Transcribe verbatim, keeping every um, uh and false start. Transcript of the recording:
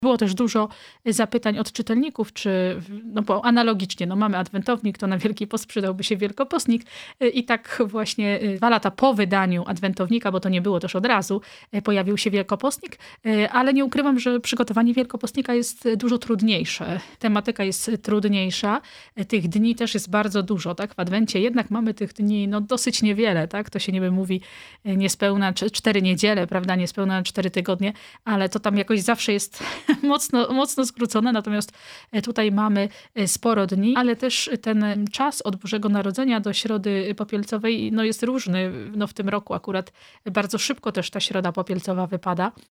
Było też dużo zapytań od czytelników, czy no bo analogicznie, no mamy adwentownik, to na Wielki Post przydałby się wielkopostnik. I tak właśnie dwa lata po wydaniu adwentownika, bo to nie było też od razu, pojawił się wielkopostnik, ale nie ukrywam, że przygotowanie wielkopostnika jest dużo trudniejsze. Tematyka jest trudniejsza. Tych dni też jest bardzo dużo, tak? W Adwencie jednak mamy tych dni no dosyć niewiele, tak? To się niby mówi niespełna cztery niedziele, prawda? Niespełna cztery tygodnie, ale to tam jakoś zawsze jest mocno, mocno skrócone, natomiast tutaj mamy sporo dni, ale też ten czas od Bożego Narodzenia do Środy Popielcowej no jest różny. No w tym roku akurat bardzo szybko też ta Środa Popielcowa wypada.